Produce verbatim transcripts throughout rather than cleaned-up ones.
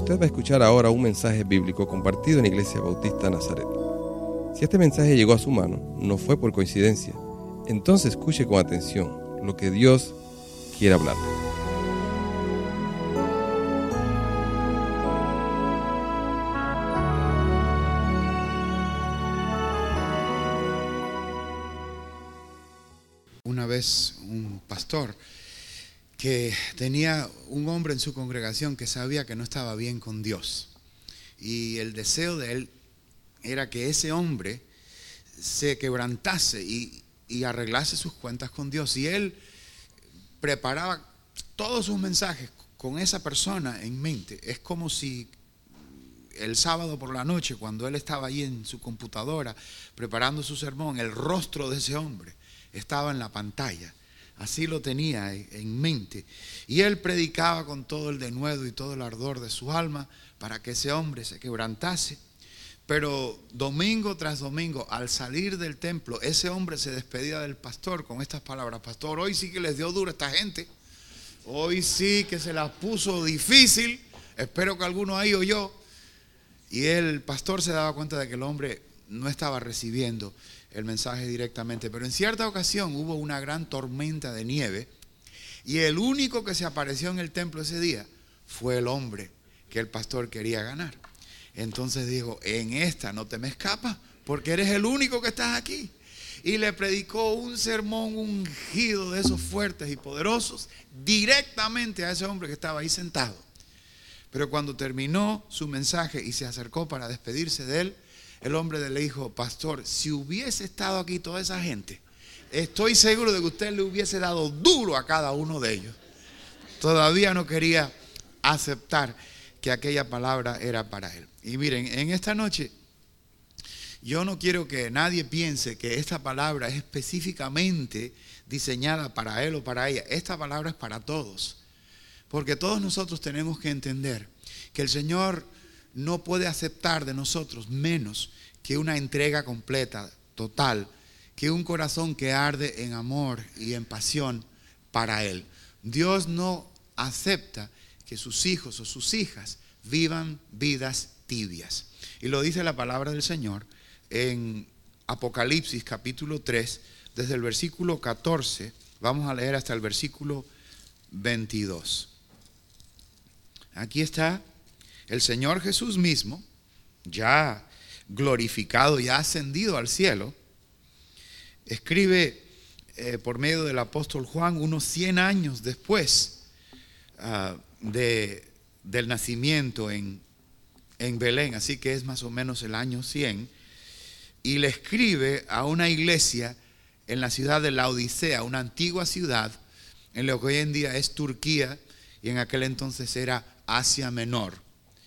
Usted va a escuchar ahora un mensaje bíblico compartido en Iglesia Bautista Nazaret. Si este mensaje llegó a su mano, no fue por coincidencia. Entonces escuche con atención lo que Dios quiere hablarle. Una vez un pastor que tenía un hombre en su congregación que sabía que no estaba bien con Dios, y el deseo de él era que ese hombre se quebrantase y, y arreglase sus cuentas con Dios, y él preparaba todos sus mensajes con esa persona en mente. Es como si el sábado por la noche, cuando él estaba ahí en su computadora preparando su sermón, el rostro de ese hombre estaba en la pantalla. Así lo tenía en mente. Y él predicaba con todo el denuedo y todo el ardor de su alma para que ese hombre se quebrantase. Pero domingo tras domingo, al salir del templo, ese hombre se despedía del pastor con estas palabras: pastor, hoy sí que les dio duro a esta gente. Hoy sí que se las puso difícil. Espero que alguno ahí oyó. Y el pastor se daba cuenta de que el hombre no estaba recibiendo el mensaje directamente. Pero en cierta ocasión hubo una gran tormenta de nieve, y el único que se apareció en el templo ese día fue el hombre que el pastor quería ganar. Entonces dijo: en esta no te me escapas, porque eres el único que estás aquí. Y le predicó un sermón ungido de esos fuertes y poderosos directamente a ese hombre que estaba ahí sentado. Pero cuando terminó su mensaje y se acercó para despedirse de él, el hombre le dijo: pastor, si hubiese estado aquí toda esa gente, estoy seguro de que usted le hubiese dado duro a cada uno de ellos. Todavía no quería aceptar que aquella palabra era para él. Y miren, en esta noche yo no quiero que nadie piense que esta palabra es específicamente diseñada para él o para ella. Esta palabra es para todos, porque todos nosotros tenemos que entender que el Señor no puede aceptar de nosotros menos que una entrega completa, total, que un corazón que arde en amor y en pasión para Él. Dios no acepta que sus hijos o sus hijas vivan vidas tibias. Y lo dice la palabra del Señor en Apocalipsis capítulo tres, desde el versículo catorce, vamos a leer hasta el versículo veintidós. Aquí está el Señor Jesús mismo, ya glorificado, ya ascendido al cielo. Escribe eh, por medio del apóstol Juan unos cien años después uh, de, del nacimiento en, en Belén, así que es más o menos el año cien, y le escribe a una iglesia en la ciudad de Laodicea, una antigua ciudad en lo que hoy en día es Turquía y en aquel entonces era Asia Menor.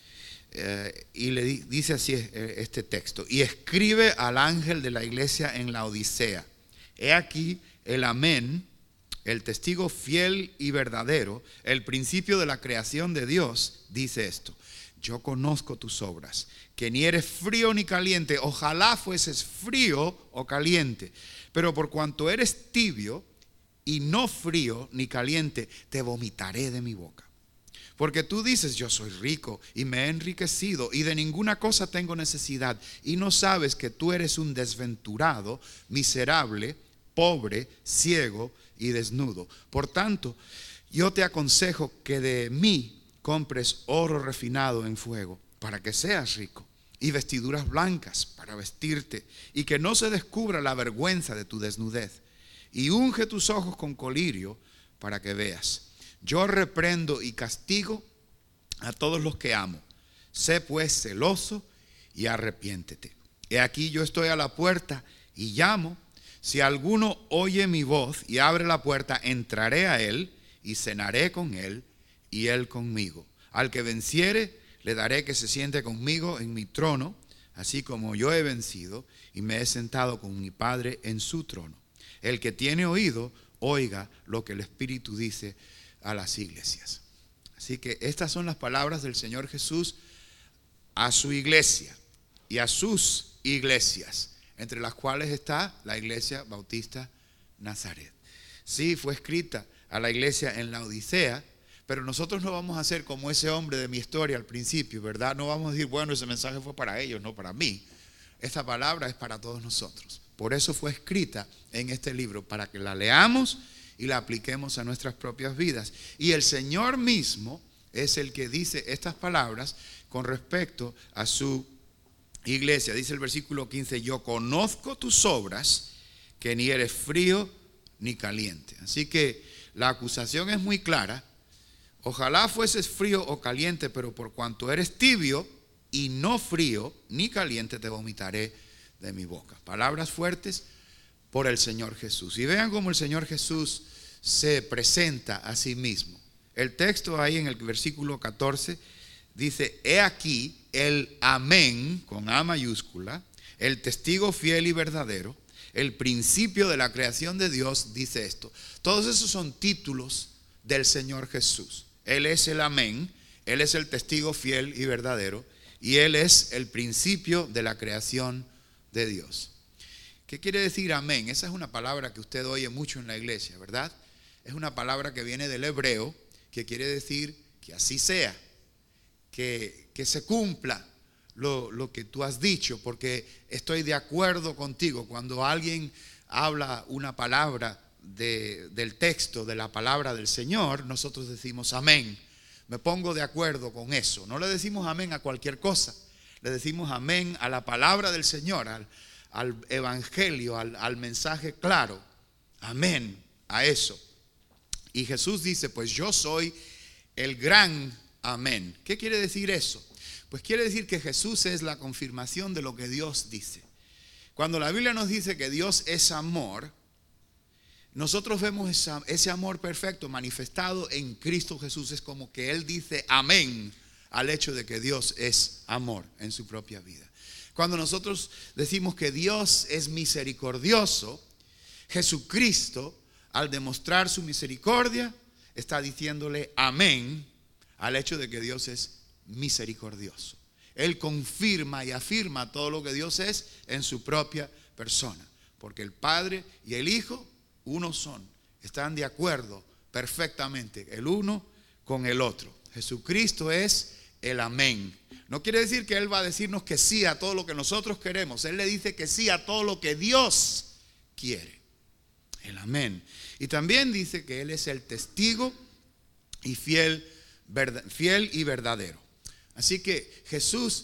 Eh, y le di, dice así este texto: y escribe al ángel de la iglesia en la Odisea: he aquí el amén, el testigo fiel y verdadero, el principio de la creación de Dios, dice esto: yo conozco tus obras, que ni eres frío ni caliente. Ojalá fueses frío o caliente, pero por cuanto eres tibio y no frío ni caliente, te vomitaré de mi boca. Porque tú dices: yo soy rico y me he enriquecido y de ninguna cosa tengo necesidad, y no sabes que tú eres un desventurado, miserable, pobre, ciego y desnudo. Por tanto, yo te aconsejo que de mí compres oro refinado en fuego, para que seas rico, y vestiduras blancas para vestirte, y que no se descubra la vergüenza de tu desnudez, y unge tus ojos con colirio para que veas. Yo reprendo y castigo a todos los que amo. Sé pues celoso y arrepiéntete. He aquí yo estoy a la puerta y llamo. Si alguno oye mi voz y abre la puerta, entraré a él y cenaré con él y él conmigo. Al que venciere, le daré que se siente conmigo en mi trono, así como yo he vencido y me he sentado con mi Padre en su trono. El que tiene oído, oiga lo que el Espíritu dice a las iglesias. Así que estas son las palabras del Señor Jesús a su iglesia y a sus iglesias, entre las cuales está la Iglesia Bautista Nazaret. Sí, fue escrita a la iglesia en la Odisea, Pero nosotros no vamos a hacer como ese hombre de mi historia al principio, ¿verdad? No vamos a decir, bueno, ese mensaje fue para ellos, no para mí. Esta palabra es para todos nosotros. Por eso fue escrita en este libro, para que la leamos y la apliquemos a nuestras propias vidas. Y el Señor mismo es el que dice estas palabras con respecto a su iglesia. Dice el versículo quince, yo conozco tus obras, que ni eres frío ni caliente. Así que la acusación es muy clara. Ojalá fueses frío o caliente, pero por cuanto eres tibio y no frío ni caliente, te vomitaré de mi boca. Palabras fuertes por el Señor Jesús. Y vean cómo el Señor Jesús se presenta a sí mismo. El texto ahí en el versículo catorce dice, he aquí el amén, con A mayúscula, el testigo fiel y verdadero, el principio de la creación de Dios, dice esto. Todos esos son títulos del Señor Jesús. Él es el amén, Él es el testigo fiel y verdadero, y Él es el principio de la creación de Dios. ¿Qué quiere decir amén? Esa es una palabra que usted oye mucho en la iglesia, ¿verdad? Es una palabra que viene del hebreo, que quiere decir que así sea, que, que se cumpla lo, lo que tú has dicho, porque estoy de acuerdo contigo. Cuando alguien habla una palabra de, del texto, de la palabra del Señor, nosotros decimos amén. Me pongo de acuerdo con eso. No le decimos amén a cualquier cosa, le decimos amén a la palabra del Señor, al, al evangelio, al, al mensaje claro. Amén a eso. Y Jesús dice, pues yo soy el gran amén. ¿Qué quiere decir eso? Pues quiere decir que Jesús es la confirmación de lo que Dios dice. Cuando la Biblia nos dice que Dios es amor, nosotros vemos esa, ese amor perfecto manifestado en Cristo Jesús. Es como que Él dice amén al hecho de que Dios es amor en su propia vida. Cuando nosotros decimos que Dios es misericordioso, Jesucristo, al demostrar su misericordia, está diciéndole amén al hecho de que Dios es misericordioso. Él confirma y afirma todo lo que Dios es en su propia persona, porque el Padre y el Hijo uno son, están de acuerdo perfectamente el uno con el otro. Jesucristo es el amén. No quiere decir que Él va a decirnos que sí a todo lo que nosotros queremos. Él le dice que sí a todo lo que Dios quiere. El amén. Y también dice que Él es el testigo y fiel, fiel y verdadero. Así que Jesús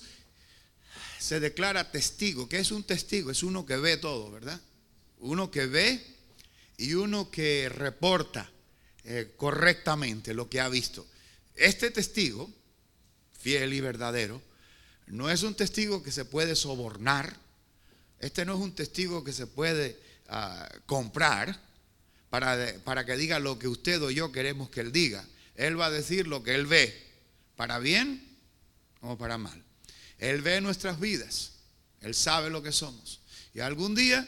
se declara testigo. ¿Qué es un testigo? Es uno que ve todo, ¿verdad? Uno que ve y uno que reporta eh, correctamente lo que ha visto. Este testigo, fiel y verdadero, no es un testigo que se puede sobornar. Este no es un testigo que se puede uh, comprar para, para que diga lo que usted o yo queremos que él diga. Él va a decir lo que él ve, para bien o para mal. Él ve nuestras vidas, Él sabe lo que somos. Y algún día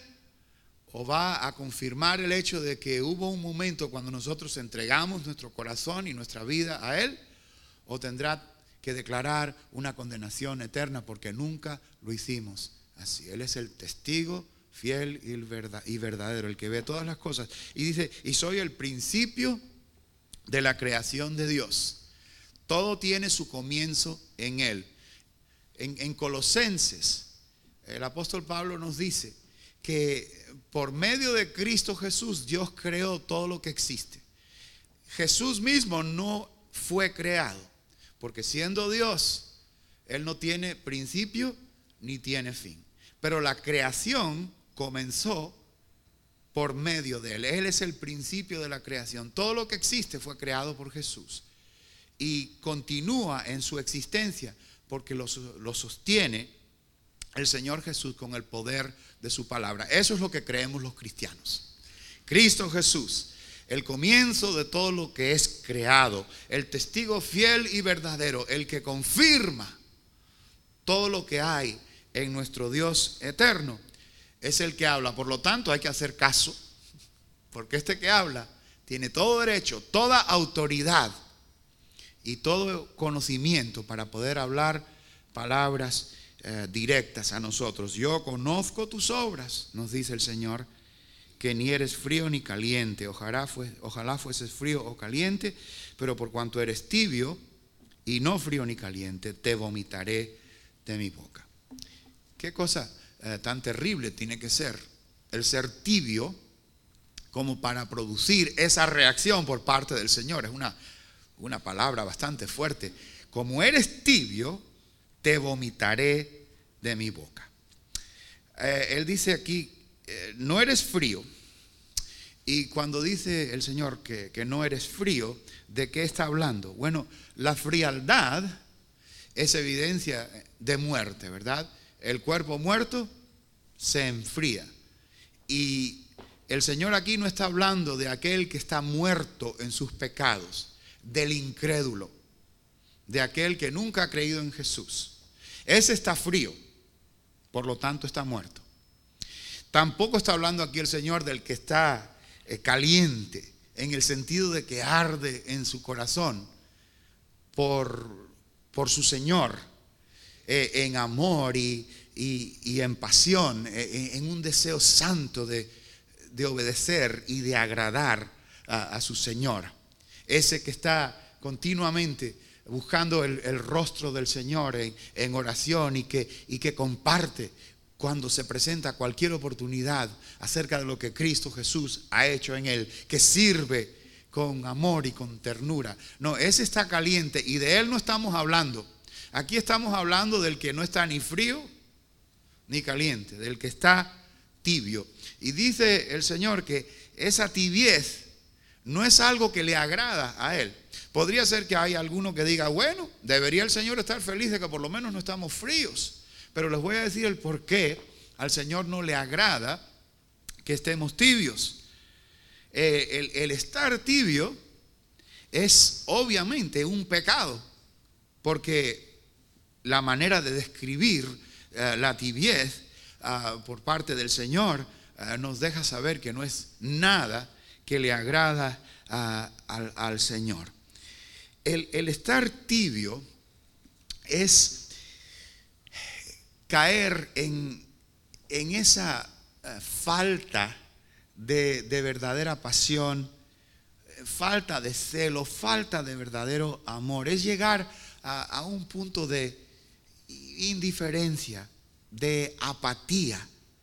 o va a confirmar el hecho de que hubo un momento cuando nosotros entregamos nuestro corazón y nuestra vida a Él, o tendrá que declarar una condenación eterna porque nunca lo hicimos así. Él es el testigo fiel y verdadero, el que ve todas las cosas. Y dice, y soy el principio de la creación de Dios. Todo tiene su comienzo en Él. En, en Colosenses, el apóstol Pablo nos dice que por medio de Cristo Jesús, Dios creó todo lo que existe. Jesús mismo no fue creado, porque siendo Dios, Él no tiene principio ni tiene fin. Pero la creación comenzó por medio de Él. Él es el principio de la creación. Todo lo que existe fue creado por Jesús y continúa en su existencia porque lo, lo sostiene el Señor Jesús con el poder de su palabra. Eso es lo que creemos los cristianos. Cristo Jesús, el comienzo de todo lo que es creado, el testigo fiel y verdadero, el que confirma todo lo que hay en nuestro Dios eterno, es el que habla. Por lo tanto, hay que hacer caso, porque este que habla tiene todo derecho, toda autoridad y todo conocimiento para poder hablar palabras eh, directas a nosotros. Yo conozco tus obras, nos dice el Señor, que ni eres frío ni caliente. Ojalá, fue, ojalá fueses frío o caliente, pero por cuanto eres tibio y no frío ni caliente, te vomitaré de mi boca. Qué cosa eh, tan terrible tiene que ser el ser tibio como para producir esa reacción por parte del Señor. Es una, una palabra bastante fuerte. Como eres tibio, te vomitaré de mi boca. Eh, él dice aquí, eh, no eres frío. Y cuando dice el Señor que, que no eres frío, ¿de qué está hablando? Bueno, la frialdad es evidencia de muerte, ¿verdad? El cuerpo muerto se enfría. Y el Señor aquí no está hablando de aquel que está muerto en sus pecados, del incrédulo, de aquel que nunca ha creído en Jesús. Ese está frío, por lo tanto está muerto. Tampoco está hablando aquí el Señor del que está eh, caliente, en el sentido de que arde en su corazón por, por su Señor, eh, en amor y, y, y en pasión, eh, en un deseo santo de, de obedecer y de agradar a, a su Señor. Ese que está continuamente buscando el, el rostro del Señor en, en oración y que, y que comparte cuando se presenta cualquier oportunidad acerca de lo que Cristo Jesús ha hecho en él, que sirve con amor y con ternura. No, ese está caliente y de él no estamos hablando. Aquí estamos hablando del que no está ni frío ni caliente, del que está tibio. Y dice el Señor que esa tibiez no es algo que le agrada a él. Podría ser que hay alguno que diga, bueno, debería el Señor estar feliz de que por lo menos no estamos fríos. Pero les voy a decir el por qué al Señor no le agrada que estemos tibios. Eh, el, el estar tibio es obviamente un pecado, porque la manera de describir eh, la tibiez uh, por parte del Señor uh, nos deja saber que no es nada que le agrada uh, al, al Señor. El, el estar tibio es caer en, en esa uh, falta de, de verdadera pasión, falta de celo, falta de verdadero amor. Es llegar a, a un punto de indiferencia, de apatía.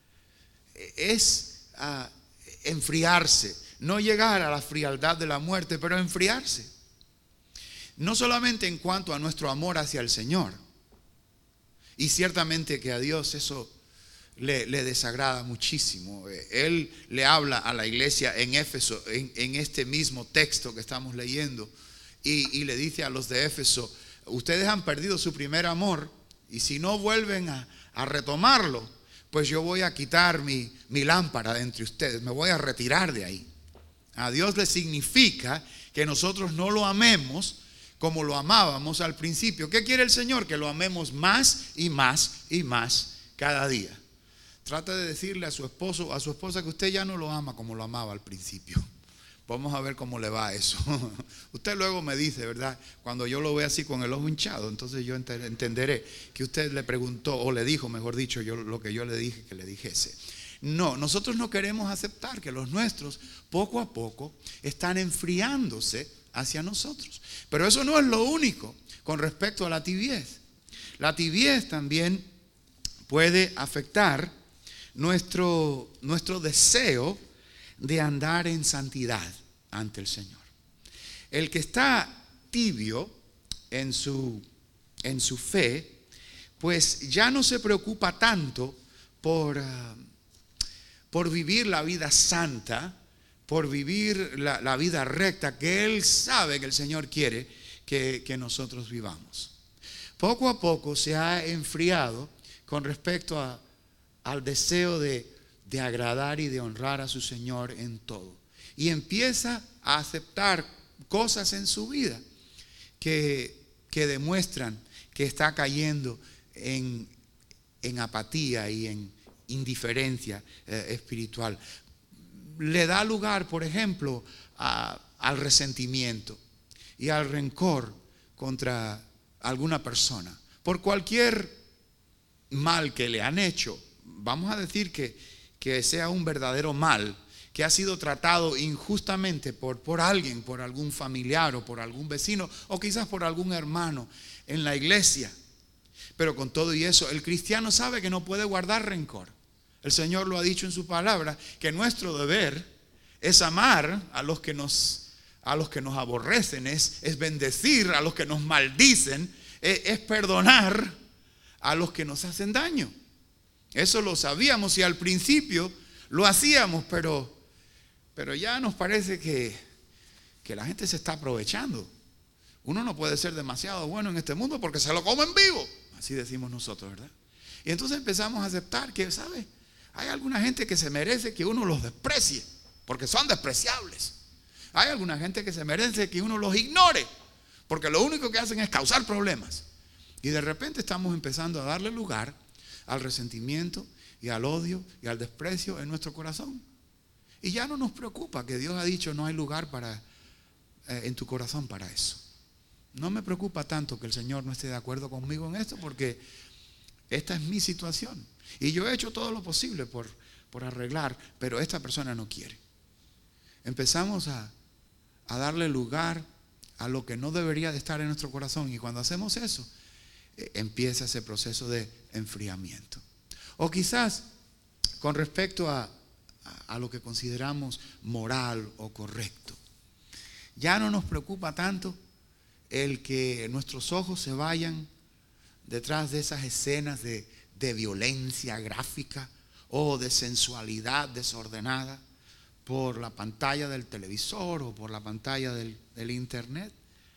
Es uh, enfriarse, no llegar a la frialdad de la muerte, pero enfriarse. No solamente en cuanto a nuestro amor hacia el Señor, y ciertamente que a Dios eso le, le desagrada muchísimo. Él le habla a la iglesia en Éfeso, en, en este mismo texto que estamos leyendo, y, y le dice a los de Éfeso, ustedes han perdido su primer amor, y si no vuelven a, a retomarlo, pues yo voy a quitar mi, mi lámpara de entre ustedes, me voy a retirar de ahí. A Dios le significa que nosotros no lo amemos como lo amábamos al principio. ¿Qué quiere el Señor? Que lo amemos más y más y más cada día. Trata de decirle a su esposo, a su esposa, que usted ya no lo ama como lo amaba al principio. Vamos a ver cómo le va eso. Usted luego me dice, ¿verdad? Cuando yo lo vea así con el ojo hinchado, entonces yo entenderé que usted le preguntó, o le dijo, mejor dicho, yo lo que yo le dije que le dijese. No, nosotros no queremos aceptar que los nuestros poco a poco están enfriándose hacia nosotros. Pero eso no es lo único con respecto a la tibiez. La tibiez también puede afectar nuestro, nuestro deseo de andar en santidad ante el Señor. El que está tibio en su, en su fe, pues ya no se preocupa tanto por, uh, por vivir la vida santa, por vivir la, la vida recta que él sabe que el Señor quiere que, que nosotros vivamos. Poco a poco se ha enfriado con respecto a, al deseo de, de agradar y de honrar a su Señor en todo. Y empieza a aceptar cosas en su vida que, que demuestran que está cayendo en, en apatía y en indiferencia eh, espiritual. Le da lugar, por ejemplo, a, al resentimiento y al rencor contra alguna persona por cualquier mal que le han hecho. Vamos a decir que, que sea un verdadero mal que ha sido tratado injustamente por, por alguien, por algún familiar o por algún vecino o quizás por algún hermano en la iglesia. Pero con todo y eso, el cristiano sabe que no puede guardar rencor. El Señor lo ha dicho en su palabra, que nuestro deber es amar a los que nos, a los que nos aborrecen, es, es bendecir a los que nos maldicen, es, es perdonar a los que nos hacen daño. Eso lo sabíamos y al principio lo hacíamos, pero... Pero ya nos parece que, que la gente se está aprovechando. Uno no puede ser demasiado bueno en este mundo porque se lo comen vivo. Así decimos nosotros, ¿verdad? Y entonces empezamos a aceptar que, ¿sabe? Hay alguna gente que se merece que uno los desprecie porque son despreciables. Hay alguna gente que se merece que uno los ignore porque lo único que hacen es causar problemas. Y de repente estamos empezando a darle lugar al resentimiento y al odio y al desprecio en nuestro corazón. Y ya no nos preocupa que Dios ha dicho no hay lugar para, eh, en tu corazón para eso. No me preocupa tanto que el Señor no esté de acuerdo conmigo en esto porque esta es mi situación. Y yo he hecho todo lo posible por, por arreglar, pero esta persona no quiere. Empezamos a, a darle lugar a lo que no debería de estar en nuestro corazón. Y cuando hacemos eso, eh, empieza ese proceso de enfriamiento. O quizás con respecto a a lo que consideramos moral o correcto. Ya no nos preocupa tanto el que nuestros ojos se vayan detrás de esas escenas de, de violencia gráfica o de sensualidad desordenada por la pantalla del televisor o por la pantalla del, del internet.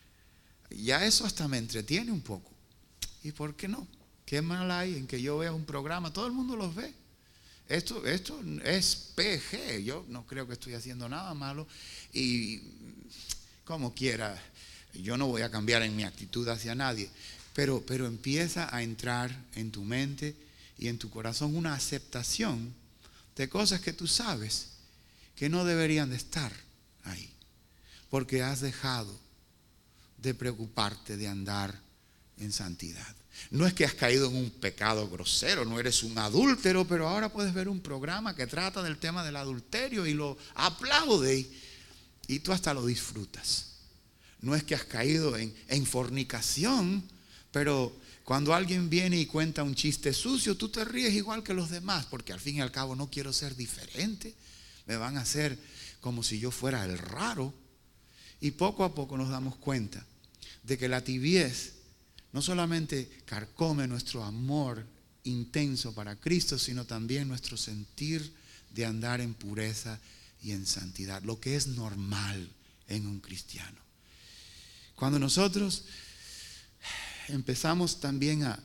Ya eso hasta me entretiene un poco. ¿Y por qué no? ¿Qué mal hay en que yo vea un programa? Todo el mundo los ve. Esto, esto es P G, yo no creo que estoy haciendo nada malo y como quiera, yo no voy a cambiar en mi actitud hacia nadie, pero, pero empieza a entrar en tu mente y en tu corazón una aceptación de cosas que tú sabes que no deberían de estar ahí, porque has dejado de preocuparte de andar en santidad. No es que has caído en un pecado grosero, no eres un adúltero, pero ahora puedes ver un programa que trata del tema del adulterio y lo aplaude y, y tú hasta lo disfrutas. No es que has caído en, en fornicación, pero cuando alguien viene y cuenta un chiste sucio, tú te ríes igual que los demás, porque al fin y al cabo no quiero ser diferente. Me van a hacer como si yo fuera el raro. Y poco a poco nos damos cuenta de que la tibiez no solamente carcome nuestro amor intenso para Cristo, sino también nuestro sentir de andar en pureza y en santidad, lo que es normal en un cristiano. Cuando nosotros empezamos también a,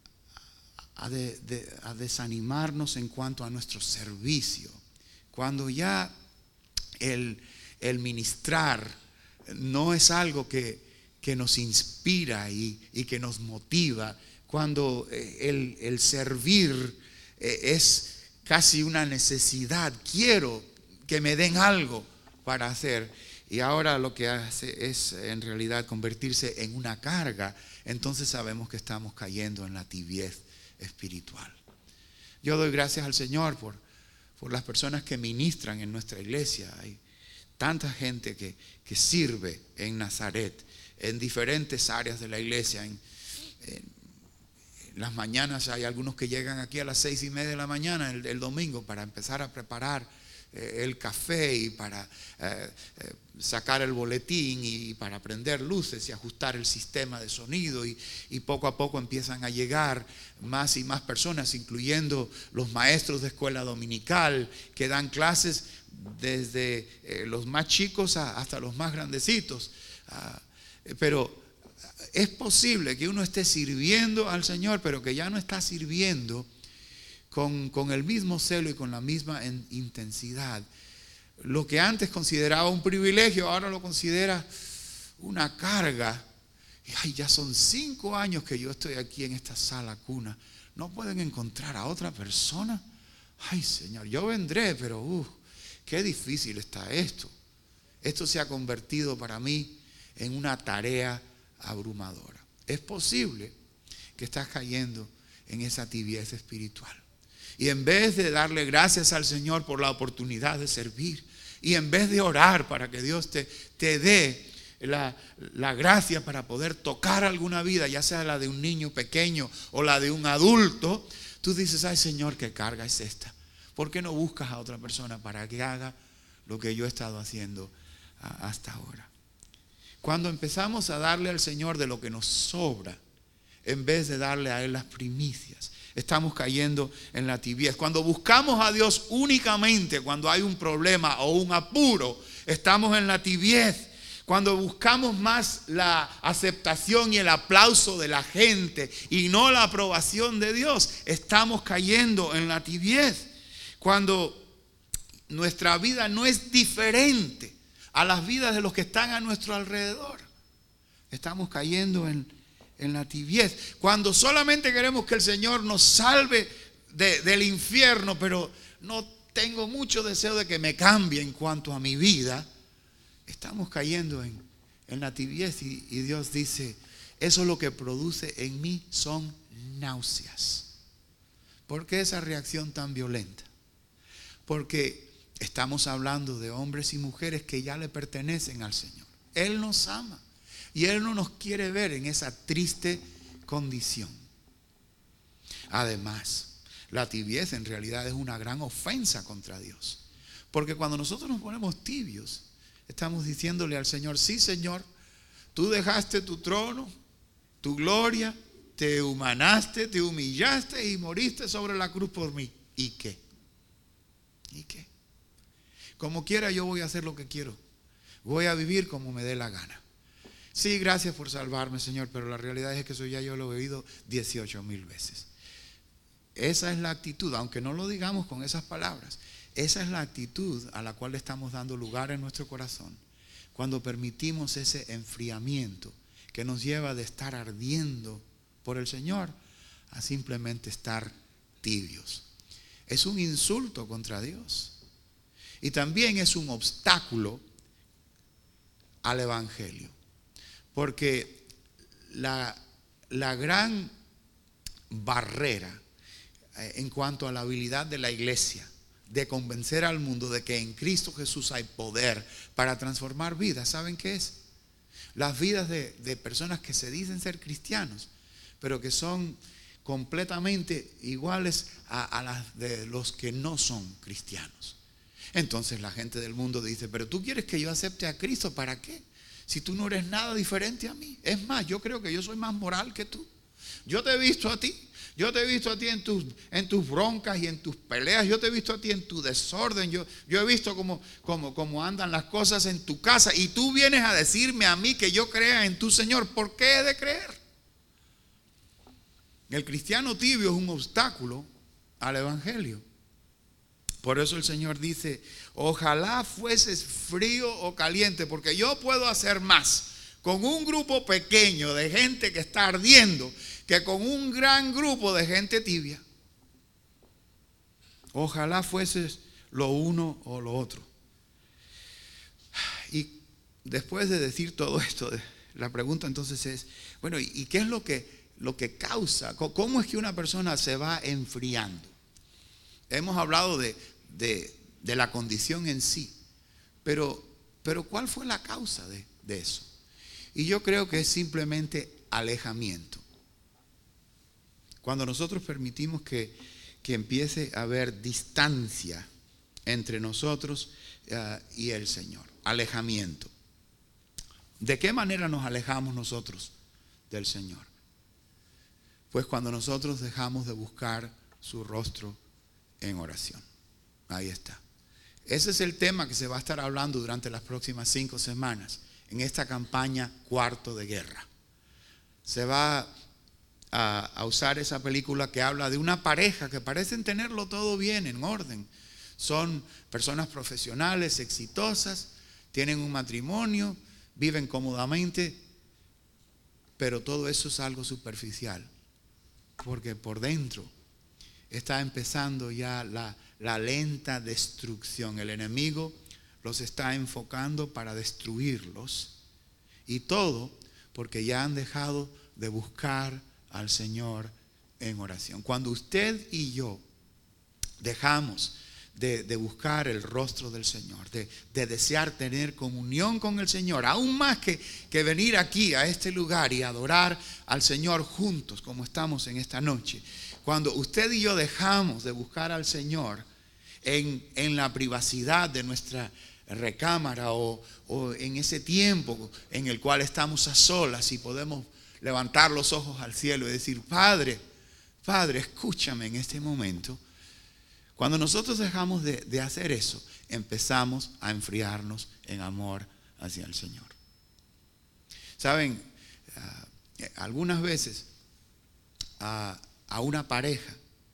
a, de, de, a desanimarnos en cuanto a nuestro servicio, cuando ya el, el ministrar no es algo que que nos inspira y, y que nos motiva, cuando el, el servir es casi una necesidad, quiero que me den algo para hacer, y ahora lo que hace es en realidad convertirse en una carga, entonces sabemos que estamos cayendo en la tibiez espiritual. Yo doy gracias al Señor por, por las personas que ministran en nuestra iglesia. Hay tanta gente que, que sirve en Nazaret, en diferentes áreas de la iglesia. En, en, en las mañanas hay algunos que llegan aquí a las seis y media de la mañana el, el domingo para empezar a preparar eh, el café y para eh, eh, sacar el boletín y para prender luces y ajustar el sistema de sonido, y, y poco a poco empiezan a llegar más y más personas, incluyendo los maestros de escuela dominical que dan clases desde eh, los más chicos a, hasta los más grandecitos. Ah, Pero es posible que uno esté sirviendo al Señor, pero que ya no está sirviendo con, con el mismo celo y con la misma intensidad. Lo que antes consideraba un privilegio, ahora lo considera una carga. Y ay, ya son cinco años que yo estoy aquí en esta sala cuna. ¿No pueden encontrar a otra persona? Ay, Señor, yo vendré, pero uh, qué difícil está esto. Esto se ha convertido para mí en una tarea abrumadora. Es posible que estás cayendo en esa tibieza espiritual. Y en vez de darle gracias al Señor por la oportunidad de servir, y en vez de orar para que Dios te, te dé la, la gracia para poder tocar alguna vida, ya sea la de un niño pequeño o la de un adulto, tú dices, ay Señor, qué carga es esta. ¿Por qué no buscas a otra persona para que haga lo que yo he estado haciendo hasta ahora? Cuando empezamos a darle al Señor de lo que nos sobra, en vez de darle a Él las primicias, estamos cayendo en la tibieza. Cuando buscamos a Dios únicamente cuando hay un problema o un apuro, estamos en la tibieza. Cuando buscamos más la aceptación y el aplauso de la gente y no la aprobación de Dios, estamos cayendo en la tibieza. Cuando nuestra vida no es diferente a las vidas de los que están a nuestro alrededor, estamos cayendo en, en la tibieza. Cuando solamente queremos que el Señor nos salve de, del infierno, pero no tengo mucho deseo de que me cambie en cuanto a mi vida, estamos cayendo en, en la tibieza. Y, y Dios dice, eso lo que produce en mí son náuseas. ¿Por qué esa reacción tan violenta? Porque estamos hablando de hombres y mujeres que ya le pertenecen al Señor. Él nos ama y Él no nos quiere ver en esa triste condición. Además, la tibieza en realidad es una gran ofensa contra Dios. Porque cuando nosotros nos ponemos tibios, estamos diciéndole al Señor, sí Señor, tú dejaste tu trono, tu gloria, te humanaste, te humillaste y moriste sobre la cruz por mí. ¿Y qué? ¿Y qué? Como quiera yo voy a hacer lo que quiero. Voy a vivir como me dé la gana. Sí, gracias por salvarme, Señor, pero la realidad es que eso ya yo lo he oído dieciocho mil veces. Esa es la actitud, aunque no lo digamos con esas palabras. Esa es la actitud a la cual le estamos dando lugar en nuestro corazón cuando permitimos ese enfriamiento que nos lleva de estar ardiendo por el Señor a simplemente estar tibios. Es un insulto contra Dios y también es un obstáculo al evangelio, porque la, la gran barrera en cuanto a la habilidad de la iglesia de convencer al mundo de que en Cristo Jesús hay poder para transformar vidas, ¿saben qué es? Las vidas de, de personas que se dicen ser cristianos, pero que son completamente iguales a, a las de los que no son cristianos. Entonces la gente del mundo dice, pero tú quieres que yo acepte a Cristo, ¿para qué? Si tú no eres nada diferente a mí. Es más, yo creo que yo soy más moral que tú. Yo te he visto a ti. Yo te he visto a ti en tus, en tus broncas y en tus peleas. Yo te he visto a ti en tu desorden. Yo, yo he visto cómo, cómo, cómo andan las cosas en tu casa. Y tú vienes a decirme a mí que yo crea en tu Señor. ¿Por qué he de creer? El cristiano tibio es un obstáculo al evangelio. Por eso el Señor dice, ojalá fueses frío o caliente, porque yo puedo hacer más con un grupo pequeño de gente que está ardiendo que con un gran grupo de gente tibia. Ojalá fueses lo uno o lo otro. Y después de decir todo esto, la pregunta entonces es, bueno, ¿y qué es lo que, lo que causa? ¿Cómo es que una persona se va enfriando? Hemos hablado de, de, de la condición en sí, pero, pero ¿cuál fue la causa de, de eso? Y yo creo que es simplemente alejamiento. Cuando nosotros permitimos que, que empiece a haber distancia entre nosotros uh, y el Señor, alejamiento. ¿De qué manera nos alejamos nosotros del Señor? Pues cuando nosotros dejamos de buscar su rostro en oración. Ahí está. Ese es el tema que se va a estar hablando durante las próximas cinco semanas en esta campaña Cuarto de Guerra. Se va a, a usar esa película que habla de una pareja que parecen tenerlo todo bien, en orden. Son personas profesionales, exitosas, tienen un matrimonio, viven cómodamente, pero todo eso es algo superficial, porque por dentro está empezando ya la, la lenta destrucción. El enemigo los está enfocando para destruirlos, y todo porque ya han dejado de buscar al Señor en oración. Cuando usted y yo dejamos de, de buscar el rostro del Señor, de, de desear tener comunión con el Señor, aún más que, que venir aquí a este lugar y adorar al Señor juntos como estamos en esta noche. Cuando usted y yo dejamos de buscar al Señor en, en la privacidad de nuestra recámara o, o en ese tiempo en el cual estamos a solas y podemos levantar los ojos al cielo y decir: Padre, Padre, escúchame en este momento. Cuando nosotros dejamos de, de hacer eso, empezamos a enfriarnos en amor hacia el Señor. Saben, uh, algunas veces a, a una pareja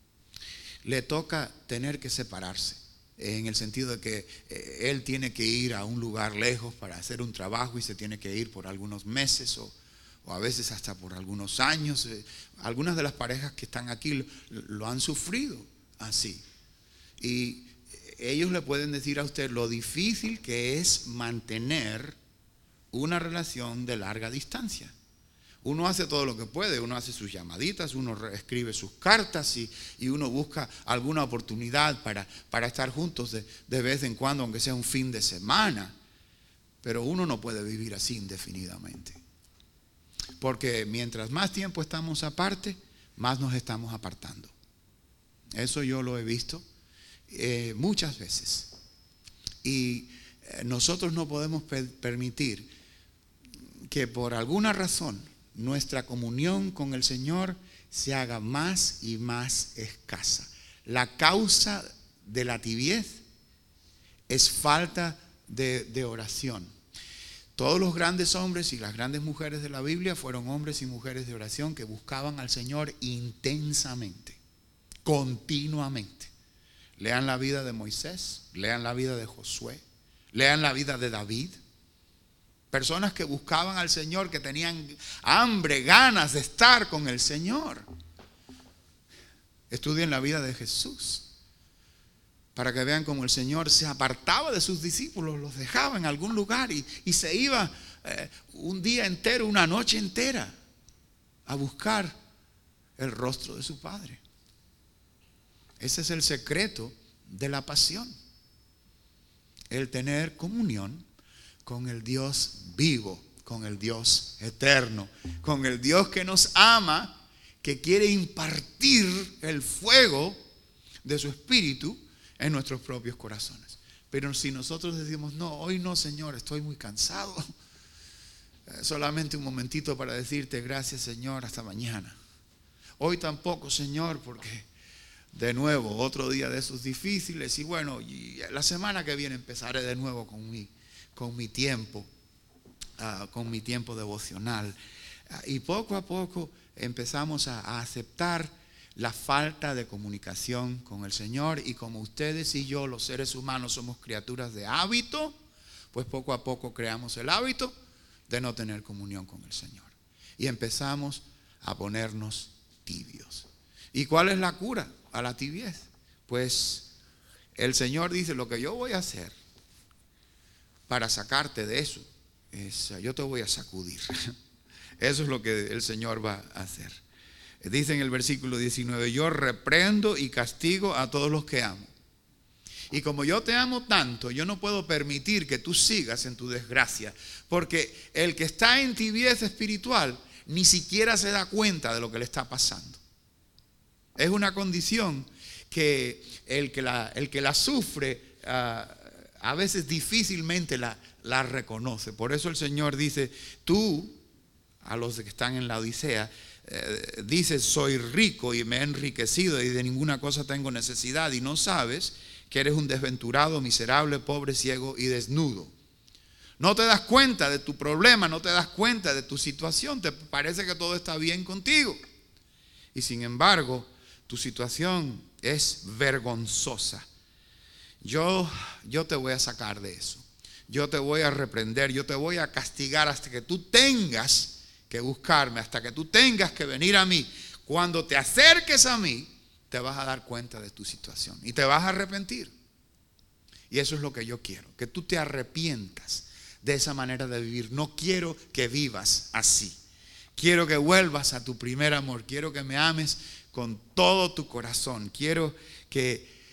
le toca tener que separarse, en el sentido de que eh, él tiene que ir a un lugar lejos para hacer un trabajo y se tiene que ir por algunos meses o, o a veces hasta por algunos años. Eh, algunas de las parejas que están aquí lo, lo han sufrido así. Y ellos le pueden decir a usted lo difícil que es mantener una relación de larga distancia. Uno hace todo lo que puede, uno hace sus llamaditas, uno escribe sus cartas y, y uno busca alguna oportunidad para, para estar juntos de, de vez en cuando, aunque sea un fin de semana. Pero uno no puede vivir así indefinidamente. Porque mientras más tiempo estamos aparte, más nos estamos apartando. Eso yo lo he visto Eh, muchas veces, y eh, nosotros no podemos pe- permitir que por alguna razón nuestra comunión con el Señor se haga más y más escasa. La causa de la tibiez es falta de, de oración. Todos los grandes hombres y las grandes mujeres de la Biblia fueron hombres y mujeres de oración que buscaban al Señor intensamente, continuamente. Lean la vida de Moisés, lean la vida de Josué, lean la vida de David. Personas que buscaban al Señor, que tenían hambre, ganas de estar con el Señor. Estudien la vida de Jesús para que vean cómo el Señor se apartaba de sus discípulos, los dejaba en algún lugar y, y se iba eh, un día entero, una noche entera a buscar el rostro de su Padre. Ese es el secreto de la pasión. El tener comunión con el Dios vivo, con el Dios eterno, con el Dios que nos ama, que quiere impartir el fuego de su espíritu en nuestros propios corazones. Pero si nosotros decimos: no, hoy no, Señor, estoy muy cansado, solamente un momentito para decirte gracias, Señor, hasta mañana. Hoy tampoco, Señor, porque de nuevo, otro día de esos difíciles y bueno, y la semana que viene empezaré de nuevo con mi, con mi tiempo, uh, con mi tiempo devocional. Uh, y poco a poco empezamos a, a aceptar la falta de comunicación con el Señor, y como ustedes y yo, los seres humanos, somos criaturas de hábito, pues poco a poco creamos el hábito de no tener comunión con el Señor. Y empezamos a ponernos tibios. ¿Y cuál es la cura a la tibiez? Pues el Señor dice: lo que yo voy a hacer para sacarte de eso es, yo te voy a sacudir. Eso es lo que el Señor va a hacer. Dice en el versículo diecinueve: yo reprendo y castigo a todos los que amo. Y como yo te amo tanto, yo no puedo permitir que tú sigas en tu desgracia, porque el que está en tibieza espiritual ni siquiera se da cuenta de lo que le está pasando. Es una condición que el que la, el que la sufre uh, a veces difícilmente la, la reconoce. Por eso el Señor dice: tú, a los que están en la Odisea, eh, dices: soy rico y me he enriquecido y de ninguna cosa tengo necesidad, y no sabes que eres un desventurado, miserable, pobre, ciego y desnudo. No te das cuenta de tu problema, no te das cuenta de tu situación, te parece que todo está bien contigo. Y sin embargo, tu situación es vergonzosa. Yo, yo te voy a sacar de eso. Yo te voy a reprender, yo te voy a castigar hasta que tú tengas que buscarme, hasta que tú tengas que venir a mí. Cuando te acerques a mí, te vas a dar cuenta de tu situación y te vas a arrepentir. Y eso es lo que yo quiero, que tú te arrepientas de esa manera de vivir. No quiero que vivas así. Quiero que vuelvas a tu primer amor. Quiero que me ames con todo tu corazón. Quiero que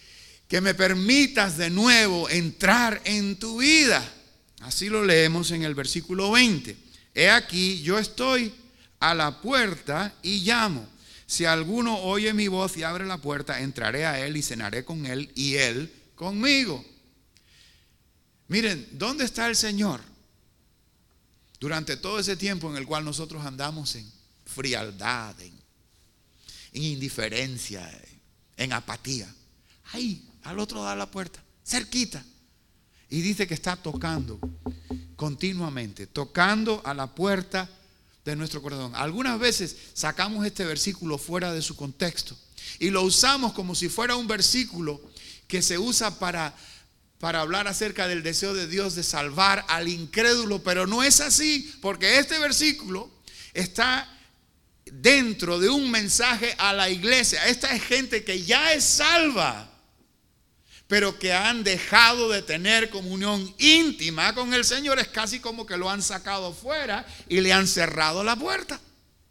que me permitas de nuevo entrar en tu vida. Así lo leemos en el versículo veinte. He aquí, yo estoy a la puerta y llamo. Si alguno oye mi voz y abre la puerta, entraré a él y cenaré con él y él conmigo. Miren, ¿dónde está el Señor? Durante todo ese tiempo en el cual nosotros andamos en frialdad, en, en indiferencia, en apatía. Ahí, al otro lado de la puerta, cerquita. Y dice que está tocando continuamente, tocando a la puerta de nuestro corazón. Algunas veces sacamos este versículo fuera de su contexto y lo usamos como si fuera un versículo que se usa para, para hablar acerca del deseo de Dios de salvar al incrédulo, pero no es así, porque este versículo está dentro de un mensaje a la iglesia. Esta es gente que ya es salva, pero que han dejado de tener comunión íntima con el Señor. Es casi como que lo han sacado fuera y le han cerrado la puerta.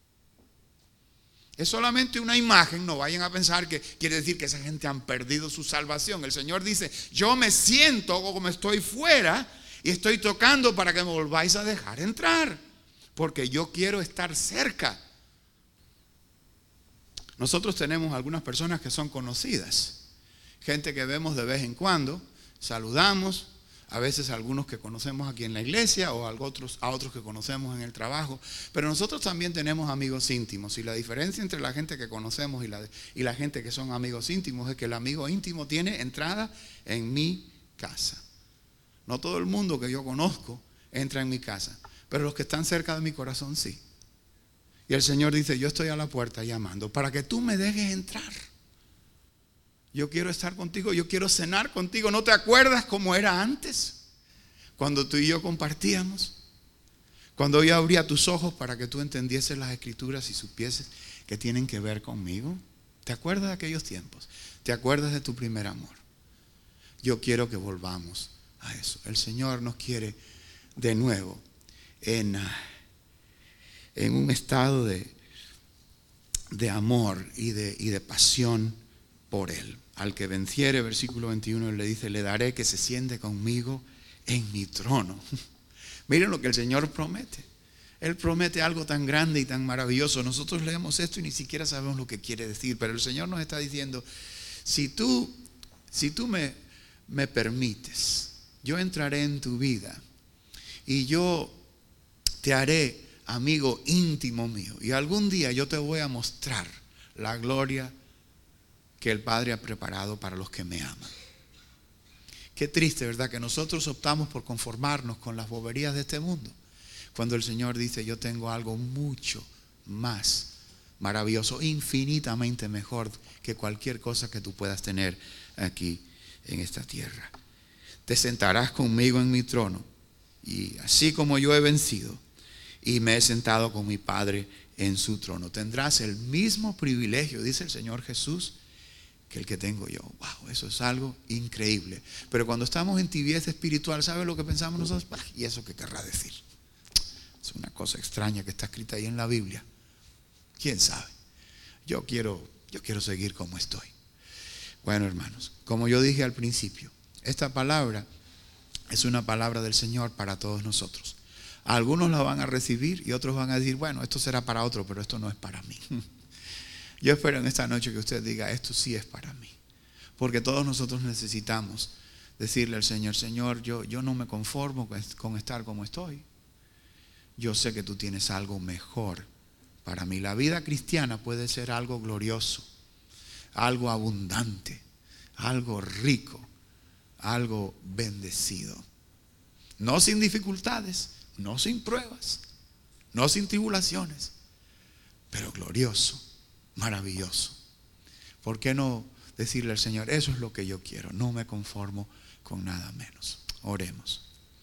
Es solamente una imagen, no vayan a pensar que quiere decir que esa gente han perdido su salvación. El Señor dice, yo me siento como estoy fuera y estoy tocando para que me volváis a dejar entrar, porque yo quiero estar cerca. Nosotros tenemos algunas personas que son conocidas, gente que vemos de vez en cuando, saludamos, a veces a algunos que conocemos aquí en la iglesia o a otros, a otros que conocemos en el trabajo, pero nosotros también tenemos amigos íntimos, y la diferencia entre la gente que conocemos y la, y la gente que son amigos íntimos es que el amigo íntimo tiene entrada en mi casa. No todo el mundo que yo conozco entra en mi casa, pero los que están cerca de mi corazón sí. Y el Señor dice, yo estoy a la puerta llamando para que tú me dejes entrar. Yo quiero estar contigo, yo quiero cenar contigo. ¿No te acuerdas cómo era antes? Cuando tú y yo compartíamos. Cuando yo abría tus ojos para que tú entendieses las escrituras y supieses que tienen que ver conmigo. ¿Te acuerdas de aquellos tiempos? ¿Te acuerdas de tu primer amor? Yo quiero que volvamos a eso. El Señor nos quiere de nuevo en, en un estado de, de amor y de, y de pasión por Él. Al que venciere, versículo veintiuno, le dice, le daré que se siente conmigo en mi trono. Miren lo que el Señor promete. Él promete algo tan grande y tan maravilloso. Nosotros leemos esto y ni siquiera sabemos lo que quiere decir, pero el Señor nos está diciendo, si tú, si tú me, me permites, yo entraré en tu vida y yo te haré amigo íntimo mío, y algún día yo te voy a mostrar la gloria que el Padre ha preparado para los que me aman. Qué triste, ¿verdad? Que nosotros optamos por conformarnos con las boberías de este mundo, cuando el Señor dice, yo tengo algo mucho más maravilloso, infinitamente mejor que cualquier cosa que tú puedas tener aquí en esta tierra. Te sentarás conmigo en mi trono, y así como yo he vencido y me he sentado con mi Padre en su trono, tendrás el mismo privilegio, dice el Señor Jesús, que el que tengo yo. Wow, eso es algo increíble. Pero cuando estamos en tibieza espiritual, ¿sabe lo que pensamos nosotros? Bah, ¿y eso qué querrá decir? Es una cosa extraña que está escrita ahí en la Biblia. ¿Quién sabe? Yo quiero, yo quiero seguir como estoy. Bueno, hermanos, como yo dije al principio, esta palabra es una palabra del Señor para todos nosotros. Algunos la van a recibir y otros van a decir, bueno, esto será para otro, pero esto no es para mí. Yo espero en esta noche que usted diga, esto sí es para mí. Porque todos nosotros necesitamos decirle al Señor, Señor, yo, yo no me conformo con estar como estoy. Yo sé que tú tienes algo mejor para mí. La vida cristiana puede ser algo glorioso, algo abundante, algo rico, algo bendecido. No sin dificultades, no sin pruebas, no sin tribulaciones, pero glorioso, maravilloso. ¿Por qué no decirle al Señor, eso es lo que yo quiero, no me conformo con nada menos? Oremos.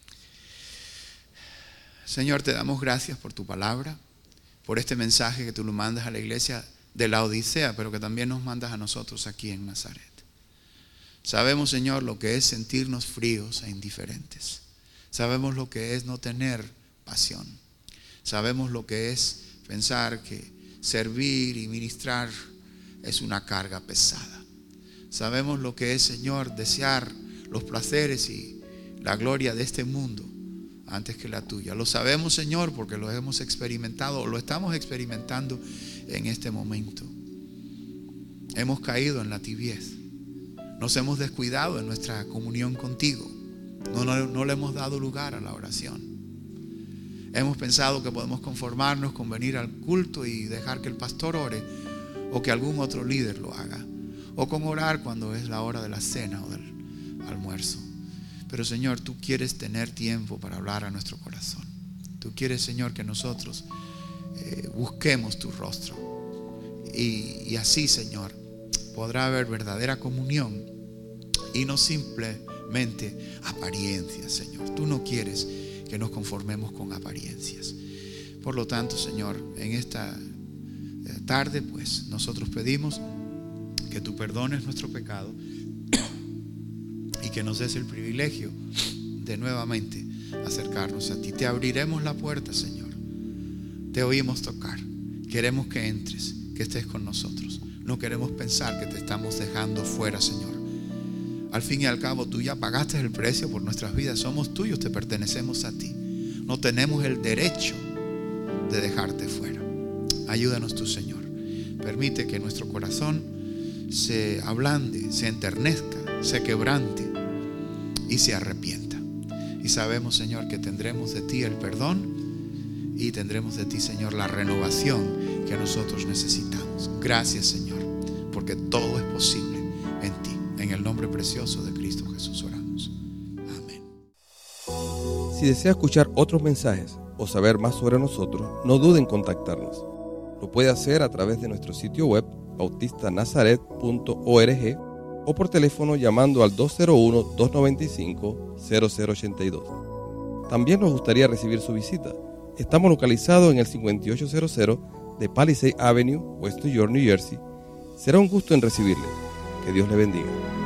Señor, te damos gracias por tu palabra, por este mensaje que tú lo mandas a la iglesia de la Odisea, pero que también nos mandas a nosotros aquí en Nazaret. Sabemos, Señor, lo que es sentirnos fríos e indiferentes. Sabemos lo que es no tener pasión. Sabemos lo que es pensar que servir y ministrar es una carga pesada. Sabemos lo que es, Señor, desear los placeres y la gloria de este mundo antes que la tuya. Lo sabemos, Señor, porque lo hemos experimentado o lo estamos experimentando en este momento. Hemos caído en la tibiez. Nos hemos descuidado en nuestra comunión contigo. No, no, no le hemos dado lugar a la oración. Hemos pensado que podemos conformarnos con venir al culto y dejar que el pastor ore, o que algún otro líder lo haga, o con orar cuando es la hora de la cena o del almuerzo. Pero, Señor, tú quieres tener tiempo para hablar a nuestro corazón. Tú quieres, Señor, que nosotros eh, busquemos tu rostro. Y, y así, Señor, podrá haber verdadera comunión y no simplemente apariencias, Señor. Tú no quieres que nos conformemos con apariencias. Por lo tanto, Señor, en esta tarde, pues, nosotros pedimos que tú perdones nuestro pecado y que nos des el privilegio de nuevamente acercarnos a ti. Te abriremos la puerta, Señor. Te oímos tocar. Queremos que entres, que estés con nosotros. No queremos pensar que te estamos dejando fuera, Señor. Al fin y al cabo, tú ya pagaste el precio por nuestras vidas. Somos tuyos, te pertenecemos a ti. No tenemos el derecho de dejarte fuera. Ayúdanos tú, Señor. Permite que nuestro corazón se ablande, se enternezca, se quebrante y se arrepienta. Y sabemos, Señor, que tendremos de ti el perdón y tendremos de ti, Señor, la renovación que nosotros necesitamos. Gracias, Señor, porque todo es posible en ti. En el nombre precioso de Cristo Jesús oramos. Amén. Si desea escuchar otros mensajes o saber más sobre nosotros, no dude en contactarnos. Lo puede hacer a través de nuestro sitio web bautista nazaret punto org o por teléfono llamando al dos cero uno, dos nueve cinco, cero cero ocho dos. También nos gustaría recibir su visita. Estamos localizados en el cincuenta y ocho cero cero de Palisade Avenue, West New York, New Jersey. Será un gusto en recibirle. Que Dios le bendiga.